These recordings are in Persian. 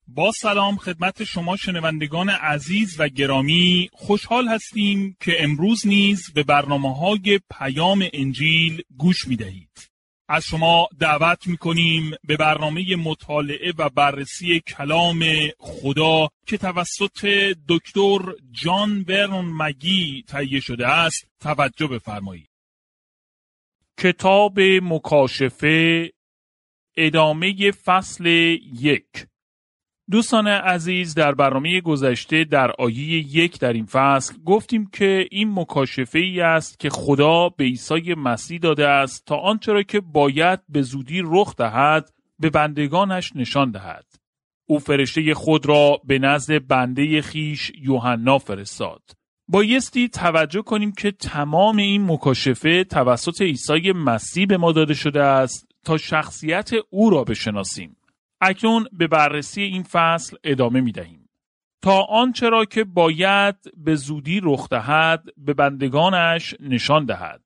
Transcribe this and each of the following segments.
با سلام خدمت شما شنوندگان عزیز و گرامی، خوشحال هستیم که امروز نیز به برنامه‌های پیام انجیل گوش می‌دهید. از شما دعوت می‌کنیم به برنامه مطالعه و بررسی کلام خدا که توسط دکتر جان ورنون مگی تهیه شده است توجه بفرمایید. کتاب مکاشفه، ادامه فصل 1. دوستان عزیز، در برنامه گذشته در آیه 1 در این فصل گفتیم که این مکاشفه ای است که خدا به عیسی مسیح داده است تا آنچه را که باید به زودی رخ دهد به بندگانش نشان دهد. او فرشته خود را به نزد بنده خیش یوحنا فرستاد. بایستی توجه کنیم که تمام این مکاشفه توسط عیسی مسیح به ما داده شده است تا شخصیت او را بشناسیم. اکنون به بررسی این فصل ادامه می دهیم. تا آنچه را که باید به زودی رخ دهد به بندگانش نشان دهد.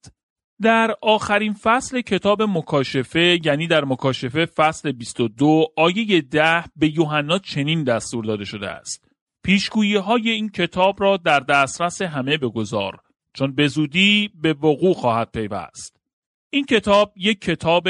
در آخرین فصل کتاب مکاشفه، یعنی در مکاشفه فصل 22 آیه 10 به یوحنا چنین دستور داده شده است: پیشگویی های این کتاب را در دسترس همه بگذار، چون به زودی به وقوع خواهد پیوست. این کتاب یک کتاب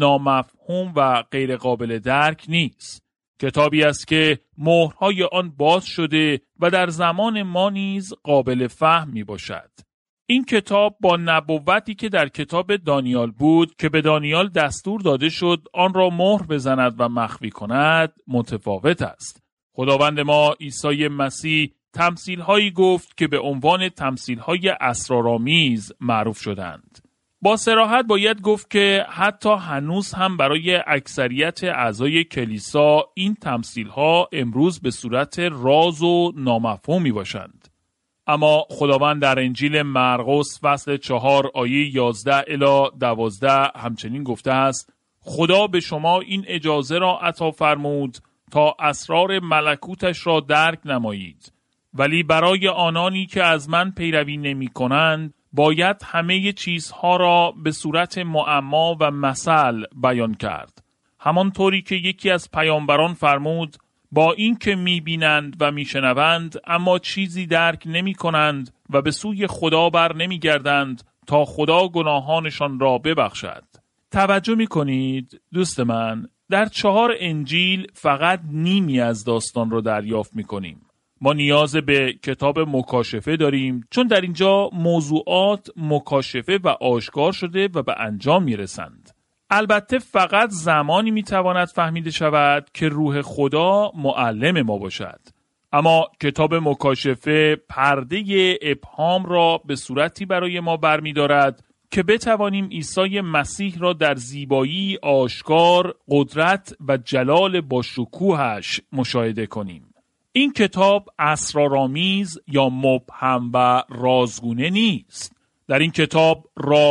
نامفهوم و غیر قابل درک نیست. کتابی است که مهرهای آن باز شده و در زمان ما نیز قابل فهم می باشد. این کتاب با نبوتی که در کتاب دانیال بود که به دانیال دستور داده شد آن را مهر بزند و مخفی کند متفاوت است. خداوند ما عیسی مسیح تمثیل‌هایی گفت که به عنوان تمثیل‌های اسرارآمیز معروف شدند. با صراحت باید گفت که حتی هنوز هم برای اکثریت اعضای کلیسا این تمثیل‌ها امروز به صورت راز و نامفهومی باشند. اما خداوند در انجیل مرقس فصل 4 آیه 11 الی 12 همچنین گفته است: خدا به شما این اجازه را عطا فرمود تا اسرار ملکوتش را درک نمایید، ولی برای آنانی که از من پیروی نمی کنند باید همه چیزها را به صورت معما و مثل بیان کرد. همانطوری که یکی از پیامبران فرمود: با این که می بینند و می شنوند اما چیزی درک نمی کنند و به سوی خدا بر نمی گردند تا خدا گناهانشان را ببخشد. توجه می کنید دوست من، در 4 انجیل فقط نیمی از داستان را دریافت می کنیم. ما نیاز به کتاب مکاشفه داریم چون در اینجا موضوعات مکاشفه و آشکار شده و به انجام می رسند. البته فقط زمانی می تواند فهمیده شود که روح خدا معلم ما باشد. اما کتاب مکاشفه پرده ابهام را به صورتی برای ما برمی دارد که بتوانیم عیسی مسیح را در زیبایی آشکار، قدرت و جلال با شکوهش مشاهده کنیم. این کتاب اسرارآمیز یا مبهم و رازگونه نیست. در این کتاب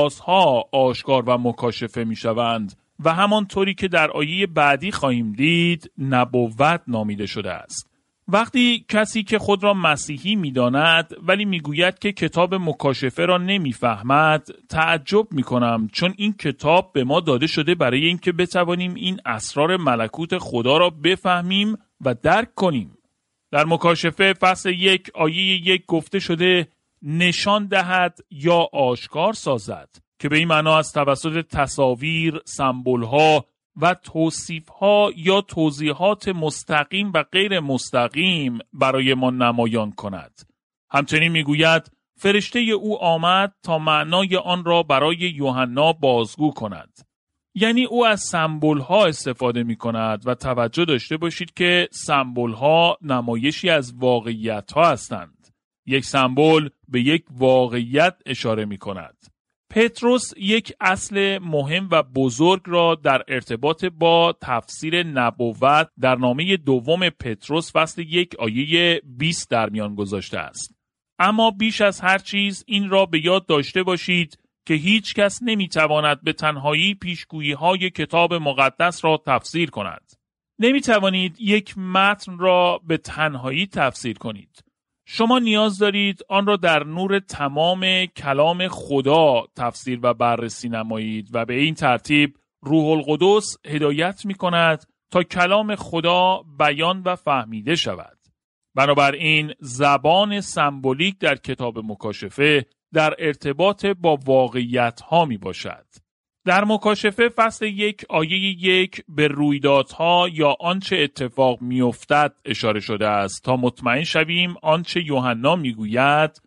رازها آشکار و مکاشفه می شوند و همانطوری که در آیه بعدی خواهیم دید نبوت نامیده شده است. وقتی کسی که خود را مسیحی می داند ولی می گوید که کتاب مکاشفه را نمی فهمد، تعجب می کنم، چون این کتاب به ما داده شده برای اینکه بتوانیم این اسرار ملکوت خدا را بفهمیم و درک کنیم. در مکاشفه فصل 1 آیه 1 گفته شده: نشان دهد یا آشکار سازد، که به این معنا از توسط تصاویر، سمبول‌ها و توصیف‌ها یا توضیحات مستقیم و غیر مستقیم برای ما نمایان کند. همچنین میگوید فرشته او آمد تا معنای آن را برای یوحنا بازگو کند. یعنی او از سمبول‌ها استفاده می‌کند و توجه داشته باشید که سمبول‌ها نمایشی از واقعیت‌ها هستند. یک سمبل به یک واقعیت اشاره می‌کند. پتروس یک اصل مهم و بزرگ را در ارتباط با تفسیر نبوت در نامه دوم پتروس فصل 1 آیه 20 در میان گذاشته است. اما بیش از هر چیز این را به یاد داشته باشید که هیچ کس نمیتواند به تنهایی پیشگویی‌های کتاب مقدس را تفسیر کند. نمیتوانید یک متن را به تنهایی تفسیر کنید. شما نیاز دارید آن را در نور تمام کلام خدا تفسیر و بررسی نمایید و به این ترتیب روح القدس هدایت می کند تا کلام خدا بیان و فهمیده شود. بنابراین زبان سمبولیک در کتاب مکاشفه در ارتباط با واقعیت ها می باشد. در مکاشفه فصل 1 آیه 1 به رویدادها یا آنچه اتفاق می افتد اشاره شده است تا مطمئن شویم آنچه یوحنا می گوید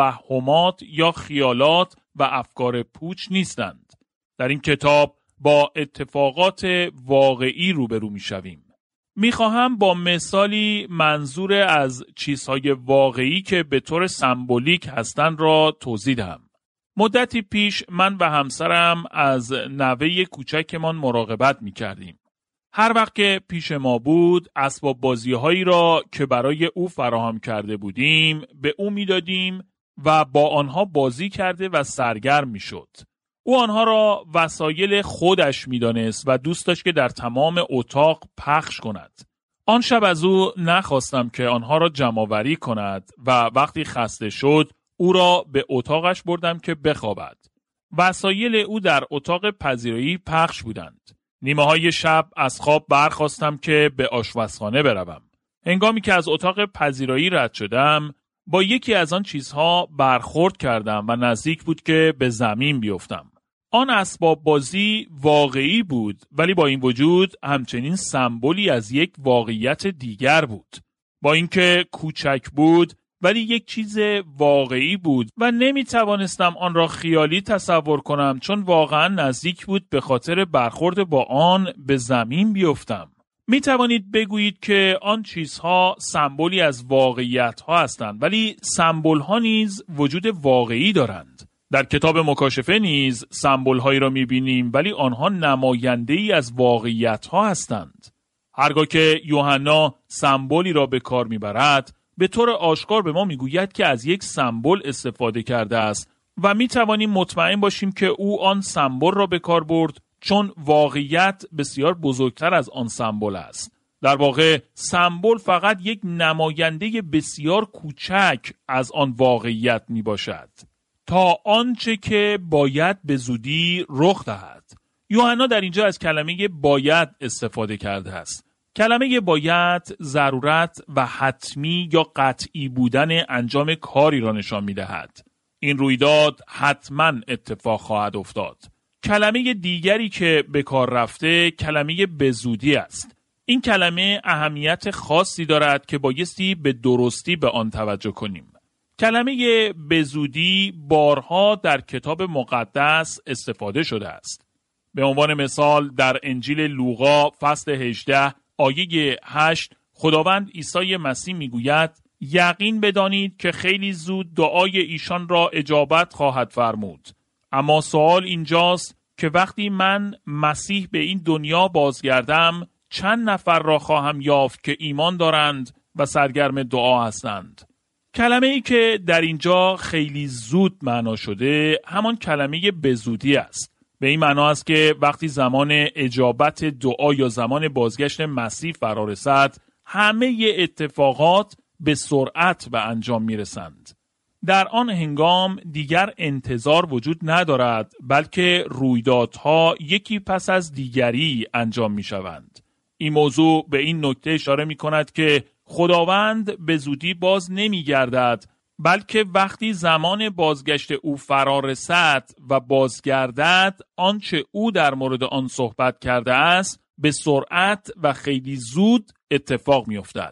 توهمات یا خیالات و افکار پوچ نیستند. در این کتاب با اتفاقات واقعی روبرو می شویم. می خواهم با مثالی منظور از چیزهای واقعی که به طور سمبولیک هستند را توضیح دهم. مدتی پیش من و همسرم از نوه کوچکمان مراقبت می کردیم. هر وقت که پیش ما بود اسباب بازی‌هایی را که برای او فراهم کرده بودیم به او می دادیم و با آنها بازی کرده و سرگرم می شد. او آنها را وسایل خودش می دانست و دوست داشت که در تمام اتاق پخش کند. آن شب از او نخواستم که آنها را جمع‌آوری کند و وقتی خسته شد او را به اتاقش بردم که بخوابد. وسایل او در اتاق پذیرایی پخش بودند. نیمه‌های شب از خواب برخاستم که به آشپزخانه بروم. هنگامی که از اتاق پذیرایی رد شدم، با یکی از آن چیزها برخورد کردم و نزدیک بود که به زمین بیفتم. آن اسباب بازی واقعی بود، ولی با این وجود همچنین سمبولی از یک واقعیت دیگر بود. با اینکه کوچک بود، ولی یک چیز واقعی بود و نمی توانستم آن را خیالی تصور کنم چون واقعا نزدیک بود به خاطر برخورد با آن به زمین بیفتم. می توانید بگویید که آن چیزها سمبولی از واقعیت ها هستند، ولی سمبول ها نیز وجود واقعی دارند. در کتاب مکاشفه نیز سمبول هایی را می بینیم، ولی آنها نماینده ای از واقعیت ها هستند. هرگاه که یوحنا سمبولی را به کار می برد، به طور آشکار به ما میگوید که از یک سمبل استفاده کرده است و می توانیم مطمئن باشیم که او آن سمبل را به کار برد چون واقعیت بسیار بزرگتر از آن سمبل است. در واقع سمبل فقط یک نماینده بسیار کوچک از آن واقعیت می باشد تا آنچه که باید به زودی رخ دهد. یوحنا در اینجا از کلمه باید استفاده کرده است. کلمه باید ضرورت و حتمی یا قطعی بودن انجام کاری را نشان می دهد. این رویداد حتما اتفاق خواهد افتاد. کلمه دیگری که به کار رفته کلمه بزودی است. این کلمه اهمیت خاصی دارد که بایستی به درستی به آن توجه کنیم. کلمه بزودی بارها در کتاب مقدس استفاده شده است. به عنوان مثال در انجیل لوقا فصل 18 آیه 8 خداوند عیسی مسیح میگوید یقین بدانید که خیلی زود دعای ایشان را اجابت خواهد فرمود. اما سوال اینجاست که وقتی من مسیح به این دنیا بازگردم چند نفر را خواهم یافت که ایمان دارند و سرگرم دعا هستند. کلمه ای که در اینجا خیلی زود معنا شده همان کلمه بزودی است. به این معنا است که وقتی زمان اجابت دعا یا زمان بازگشت مسیح فرا رسد همه اتفاقات به سرعت به انجام میرسند. در آن هنگام دیگر انتظار وجود ندارد بلکه رویدادها یکی پس از دیگری انجام می شوند. این موضوع به این نکته اشاره می کند که خداوند به زودی باز نمی گردد بلکه وقتی زمان بازگشت او فرا رسد و بازگردد آنچه او در مورد آن صحبت کرده است به سرعت و خیلی زود اتفاق می افتد.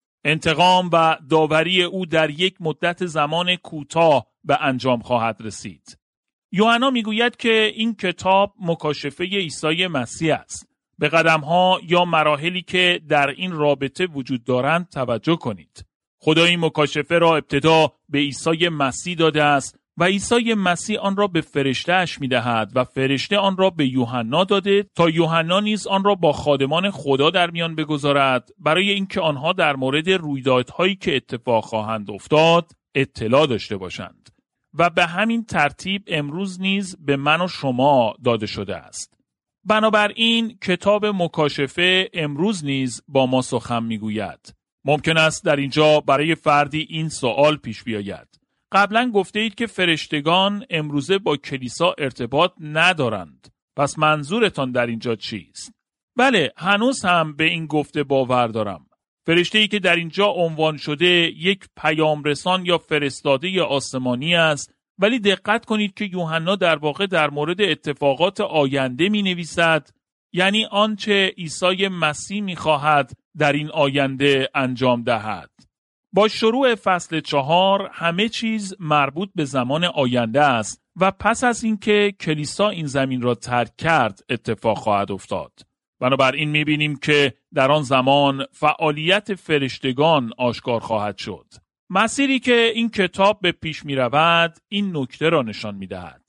انتقام و داوری او در یک مدت زمان کوتاه به انجام خواهد رسید. یوحنا میگوید که این کتاب مکاشفه عیسی مسیح است. به قدم‌ها یا مراحلی که در این رابطه وجود دارند توجه کنید. خدا این مکاشفه را ابتدا به عیسی مسیح داده است و عیسی مسیح آن را به فرشته‌اش می‌دهد و فرشته آن را به یوحنا داده تا یوحنا نیز آن را با خادمان خدا در میان بگذارد برای اینکه آنها در مورد رویدادهایی که اتفاق خواهند افتاد اطلاع داشته باشند. و به همین ترتیب امروز نیز به من و شما داده شده است. بنابراین کتاب مکاشفه امروز نیز با ما سخن می‌گوید. ممکن است در اینجا برای فردی این سوال پیش بیاید. قبلا گفته اید که فرشتگان امروزه با کلیسا ارتباط ندارند. پس منظورتان در اینجا چیست؟ بله، هنوز هم به این گفته باور دارم. فرشته‌ای که در اینجا عنوان شده یک پیامرسان یا فرستاده آسمانی است، ولی دقت کنید که یوحنا در واقع در مورد اتفاقات آینده می‌نویسد، یعنی آنچه عیسی مسیح می‌خواهد در این آینده انجام دهد. با شروع فصل 4 همه چیز مربوط به زمان آینده است و پس از اینکه کلیسا این زمین را ترک کرد اتفاق خواهد افتاد. بنابراین می‌بینیم که در آن زمان فعالیت فرشتگان آشکار خواهد شد. مسیری که این کتاب به پیش می‌رود این نکته را نشان می‌دهد.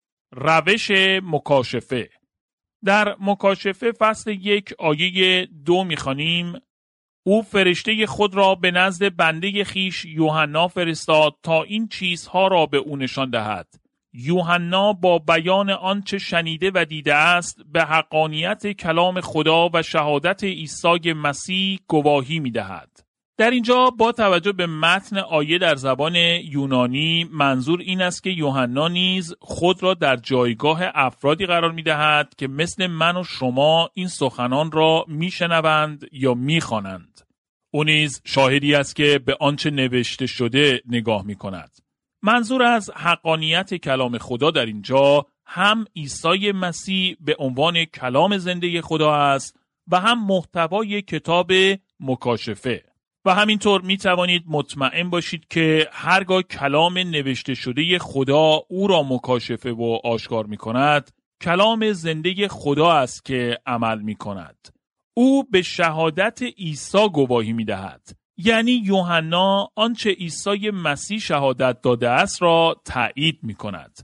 روش مکاشفه. در مکاشفه فصل 1 آیه 2 می‌خوانیم: او فرشته خود را به نزد بنده خیش یوحنا فرستاد تا این چیزها را به او نشان دهد. یوحنا با بیان آنچه شنیده و دیده است به حقانیت کلام خدا و شهادت عیسی مسیح گواهی می‌دهد. در اینجا با توجه به متن آیه در زبان یونانی منظور این است که یوحنا نیز خود را در جایگاه افرادی قرار می‌دهد که مثل من و شما این سخنان را می‌شنوند یا می‌خوانند. او نیز شاهدی است که به آنچه نوشته شده نگاه می‌کند. منظور از حقانیت کلام خدا در اینجا هم عیسی مسیح به عنوان کلام زنده خدا است و هم محتوای کتاب مکاشفه. و همینطور می توانید مطمئن باشید که هرگاه کلام نوشته شده خدا او را مکاشفه و آشکار می کند، کلام زنده خدا است که عمل می کند. او به شهادت عیسی گواهی می دهد. یعنی یوحنا آنچه عیسی مسیح شهادت داده است را تایید می کند.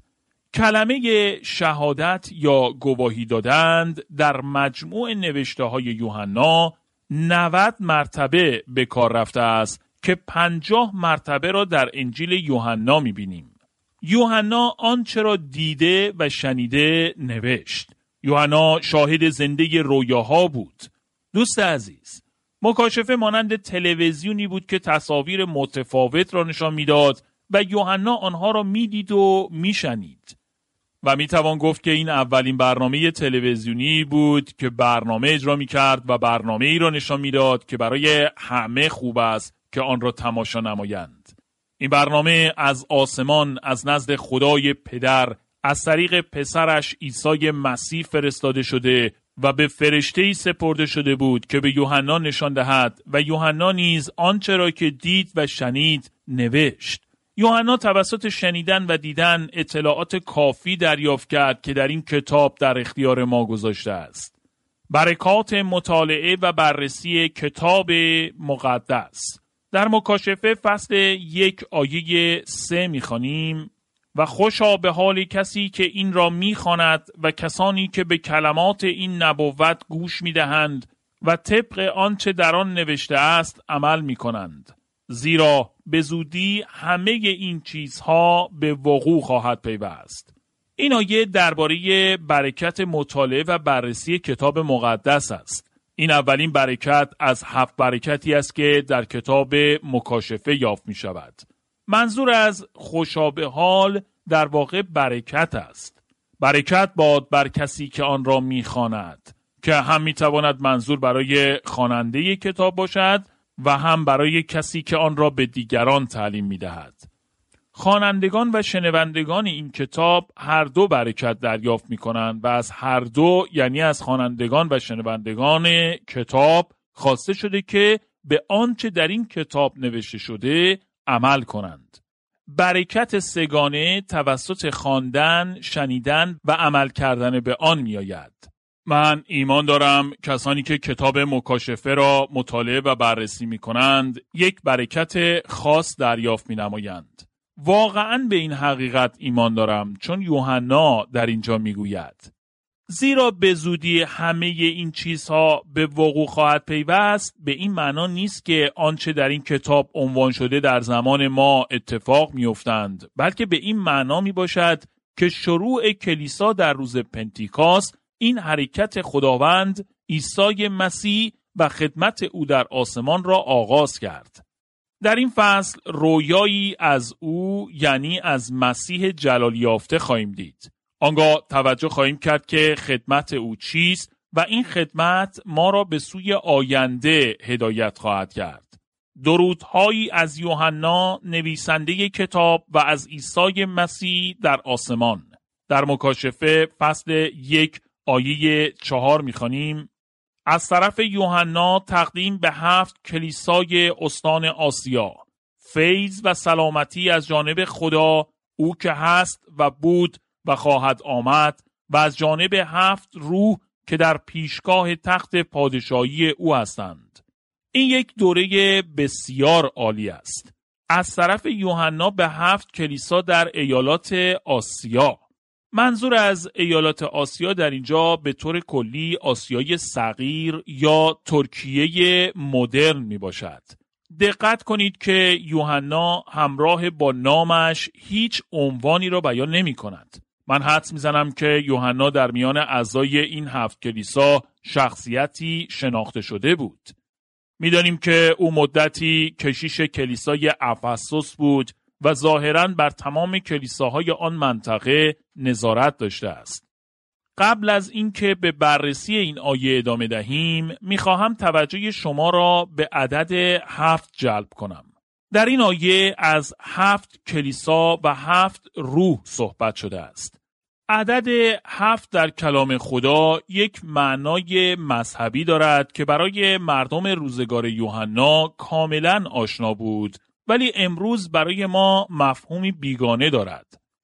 کلمه شهادت یا گواهی دادند در مجموع نوشته های یوحنا 90 مرتبه به کار رفته است که 50 مرتبه را در انجیل یوحنا می‌بینیم. یوحنا آنچه را دیده و شنیده نوشت. یوحنا شاهد زنده رویاها بود. دوست عزیز، مکاشفه مانند تلویزیونی بود که تصاویر متفاوت را نشان می‌داد و یوحنا آنها را می‌دید و می‌شنید. و میتوان گفت که این اولین برنامه تلویزیونی بود که برنامه اجرا میکرد و برنامه ای را نشان میداد که برای همه خوب است که آن را تماشا نمایند. این برنامه از آسمان از نزد خدای پدر از طریق پسرش عیسی مسیح فرستاده شده و به فرشته‌ای سپرده شده بود که به یوحنا نشان دهد و یوحنا نیز آنچه را که دید و شنید نوشت. یوحنا توسط شنیدن و دیدن اطلاعات کافی دریافت کرد که در این کتاب در اختیار ما گذاشته است. برکات مطالعه و بررسی کتاب مقدس. در مکاشفه فصل 1 آیه 3 می‌خوانیم: و خوشا به حال کسی که این را می‌خواند و کسانی که به کلمات این نبوت گوش می‌دهند و طبق آنچه در آن نوشته است عمل می‌کنند. زیرا به زودی همه این چیزها به وقوع خواهد پیوست. این آیه درباره برکت مطالعه و بررسی کتاب مقدس است. این اولین برکت از 7 برکتی است که در کتاب مکاشفه یافت می شود. منظور از خوشا به حال در واقع برکت است. برکت باد بر کسی که آن را می خواند، که هم می تواند منظور برای خواننده کتاب باشد و هم برای کسی که آن را به دیگران تعلیم می دهد. خوانندگان و شنوندگان این کتاب هر دو برکت دریافت می کنند و از هر دو، یعنی از خوانندگان و شنوندگان کتاب، خواسته شده که به آنچه در این کتاب نوشته شده عمل کنند. برکت سگانه توسط خواندن، شنیدن و عمل کردن به آن می آید. من ایمان دارم کسانی که کتاب مکاشفه را مطالعه و بررسی می کنند یک برکت خاص دریافت می نمایند. واقعاً به این حقیقت ایمان دارم، چون یوحنا در اینجا می گوید: زیرا به زودی همه این چیزها به وقوع خواهد پیوست. به این معنا نیست که آنچه در این کتاب عنوان شده در زمان ما اتفاق می افتند، بلکه به این معنا می باشد که شروع کلیسا در روز پنتیکاست این حرکت خداوند عیسی مسیح و خدمت او در آسمان را آغاز کرد. در این فصل رویایی از او، یعنی از مسیح جلال یافته خواهیم دید. آنگاه توجه خواهیم کرد که خدمت او چیست و این خدمت ما را به سوی آینده هدایت خواهد کرد. درودهایی از یوحنا نویسنده کتاب و از عیسی مسیح در آسمان. در مکاشفه فصل 1 آیه 4 می‌خوانیم: از طرف یوحنا تقدیم به 7 کلیسای استان آسیا، فیض و سلامتی از جانب خدا، او که هست و بود و خواهد آمد، و از جانب 7 روح که در پیشگاه تخت پادشاهی او هستند. این یک دوره بسیار عالی است. از طرف یوحنا به 7 کلیسا در ایالات آسیا. منظور از ایالات آسیا در اینجا به طور کلی آسیای صغیر یا ترکیه مدرن می باشد. دقت کنید که یوحنا همراه با نامش هیچ عنوانی را بیان نمی کند. من حدس میزنم که یوحنا در میان اعضای این 7 کلیسا شخصیتی شناخته شده بود. میدانیم که او مدتی کشیش کلیسای افسوس بود و ظاهراً بر تمام کلیساهای آن منطقه نظارت داشته است. قبل از اینکه به بررسی این آیه ادامه دهیم، میخواهم توجه شما را به عدد 7 جلب کنم. در این آیه از 7 کلیسا و 7 روح صحبت شده است. عدد 7 در کلام خدا یک معنای مذهبی دارد که برای مردم روزگار یوحنا کاملا آشنا بود، ولی امروز برای ما مفهومی بیگانه دارد.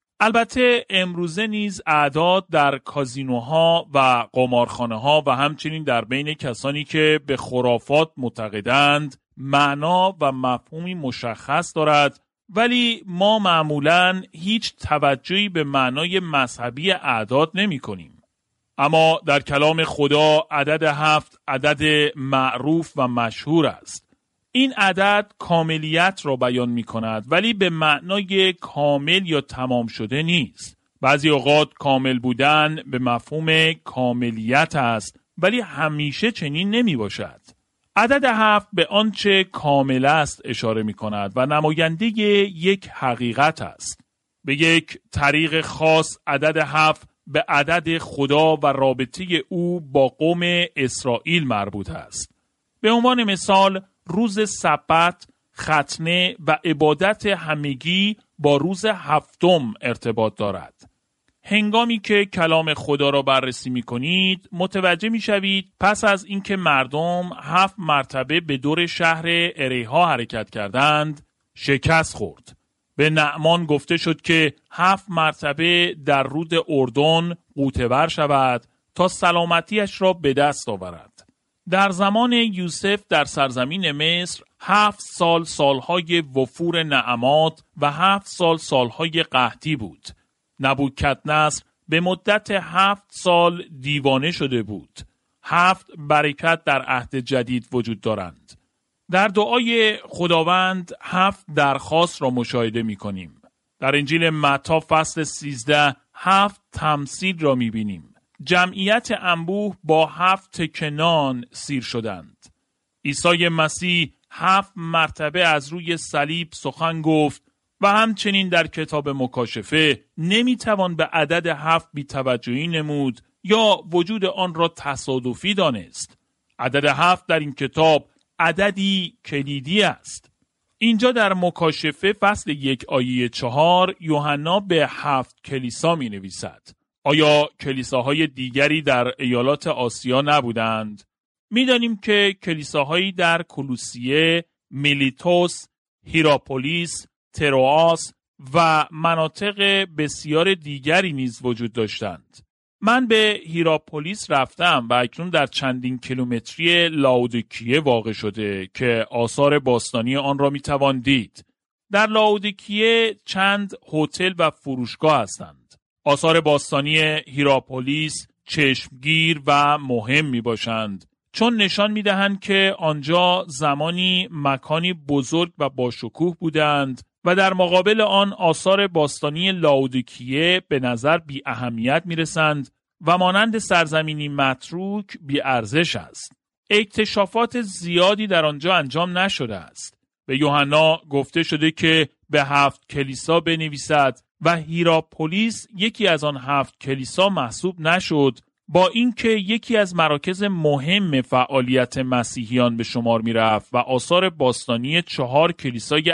البته امروزه نیز اعداد در کازینوها و قمارخانه‌ها و همچنین در بین کسانی که به خرافات معتقدند معنا و مفهومی مشخص دارد، ولی ما معمولاً هیچ توجهی به معنای مذهبی اعداد نمی کنیم. اما در کلام خدا عدد 7 عدد معروف و مشهور است. این عدد کاملیت را بیان می کند، ولی به معنای کامل یا تمام شده نیست. بعضی اوقات کامل بودن به مفهوم کاملیت است، ولی همیشه چنین نمی باشد. عدد 7 به آنچه کامل است اشاره می کند و نماینده یک حقیقت است. به یک طریق خاص عدد 7 به عدد خدا و رابطه او با قوم اسرائیل مربوط است. به عنوان مثال روز سبت، ختنه و عبادت همگی با روز هفتم ارتباط دارد. هنگامی که کلام خدا را بررسی می کنید، متوجه می شوید پس از اینکه مردم 7 مرتبه به دور شهر اریحا حرکت کردند، شکست خورد. به نعمان گفته شد که 7 مرتبه در رود اردن غوطه‌ور شود تا سلامتیش را به دست آورد. در زمان یوسف در سرزمین مصر 7 سال سالهای وفور نعمات و 7 سال سالهای قحطی بود. نبوکدنصر به مدت 7 سال دیوانه شده بود. 7 برکت در عهد جدید وجود دارند. در دعای خداوند 7 درخواست را مشاهده می کنیم. در انجیل متی فصل 13 7 تمثیل را می بینیم. جمعیت انبوه با 7 تکه نان سیر شدند. عیسی مسیح 7 مرتبه از روی صلیب سخن گفت و همچنین در کتاب مکاشفه نمیتوان به عدد 7 بی‌توجهی نمود یا وجود آن را تصادفی دانست. عدد 7 در این کتاب عددی کلیدی است. اینجا در مکاشفه فصل 1 آیه 4 یوحنا به 7 کلیسا می نویسد. آیا کلیساهای دیگری در ایالات آسیا نبودند؟ می‌دانیم که کلیساهایی در کولوسیه، میلیتوس، هیراپولیس، تروآس و مناطق بسیار دیگری نیز وجود داشتند. من به هیراپولیس رفتم و اکنون در چندین کیلومتری لاودیکیه واقع شده که آثار باستانی آن را می‌توان دید. در لاودیکیه چند هتل و فروشگاه هستند. آثار باستانی هیراپولیس چشمگیر و مهم می باشند، چون نشان می دهند که آنجا زمانی مکانی بزرگ و باشکوه بودند و در مقابل آن آثار باستانی لاودیکیه به نظر بی اهمیت می رسند و مانند سرزمینی متروک بی ارزش است. اکتشافات زیادی در آنجا انجام نشده است. به یوحنا گفته شده که به 7 کلیسا بنویسد و هیراپولیس یکی از آن 7 کلیسا محسوب نشد با اینکه یکی از مراکز مهم فعالیت مسیحیان به شمار می رفت و آثار باستانی 4 کلیسای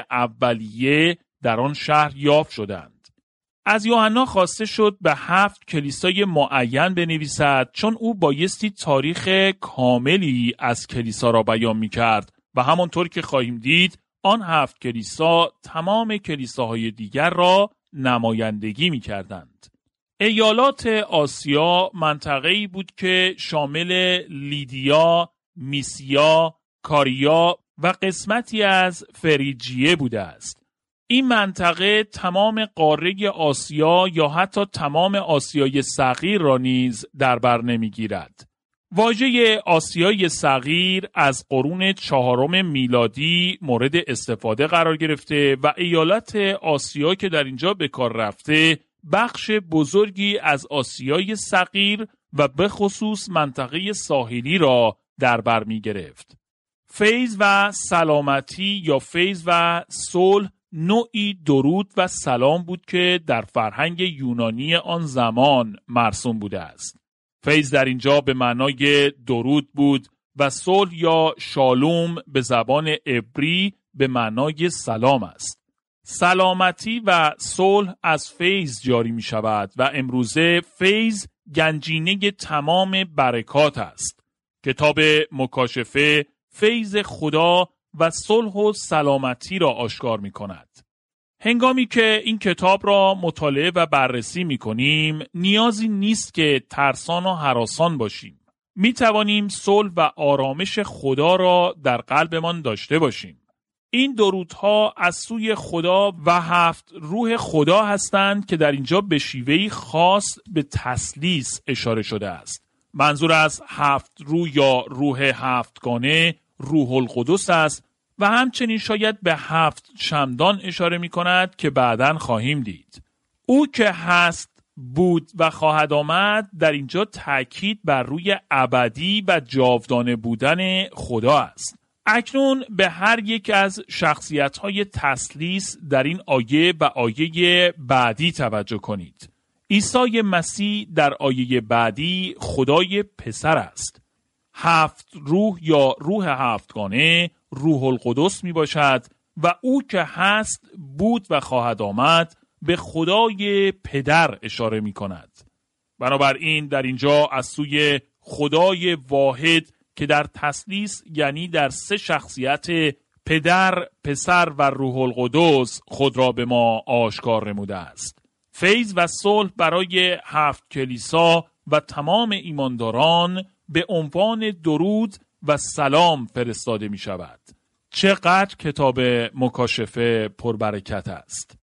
اولیه در آن شهر یافت شدند. از یوحنا خواسته شد به 7 کلیسای معین بنویسد، چون او بایستی تاریخ کاملی از کلیسا را بیان می کرد و همانطور که خواهیم دید آن 7 کلیسا تمام کلیساهای دیگر را نمایندگی می کردند. ایالات آسیا منطقه‌ای بود که شامل لیدیا، میسیا، کاریا و قسمتی از فریجیه بوده است. این منطقه تمام قاره آسیا یا حتی تمام آسیای صغیر را نیز در بر نمی‌گیرد. واژه آسیای صغیر از قرون 4 میلادی مورد استفاده قرار گرفته و ایالت آسیا که در اینجا به کار رفته بخش بزرگی از آسیای صغیر و به خصوص منطقه ساحلی را در بر می گرفت. فیض و سلامتی یا فیض و صلح نوعی درود و سلام بود که در فرهنگ یونانی آن زمان مرسوم بوده است. فیض در اینجا به معنای درود بود و صلح یا شالوم به زبان عبری به معنای سلام است. سلامتی و صلح از فیض جاری می شود و امروزه فیض گنجینه تمام برکات است. کتاب مکاشفه فیض خدا و صلح و سلامتی را آشکار می کند. هنگامی که این کتاب را مطالعه و بررسی می کنیم، نیازی نیست که ترسان و هراسان باشیم. می توانیم صلح و آرامش خدا را در قلبمان داشته باشیم. این درودها از سوی خدا و 7 روح خدا هستند که در اینجا به شیوهی خاص به تثلیث اشاره شده است. منظور از 7 روح یا روح 7گانه روح القدس است و همچنین شاید به 7 شمدان اشاره می کند که بعداً خواهیم دید. او که هست، بود و خواهد آمد در اینجا تأکید بر روی ابدی و جاودانه بودن خدا است. اکنون به هر یک از شخصیت‌های تثلیث در این آیه و آیه بعدی توجه کنید. عیسی مسیح در آیه بعدی خدای پسر است. 7 روح یا روح 7گانه روح القدس می باشد و او که هست، بود و خواهد آمد به خدای پدر اشاره می کند. بنابراین در اینجا از سوی خدای واحد که در تثلیث یعنی در 3 شخصیت پدر، پسر و روح القدس خود را به ما آشکار نموده است. فیض و صلح برای 7 کلیسا و تمام ایمانداران به عنوان درود و سلام فرستاده می شود. چقدر کتاب مکاشفه پربرکت است.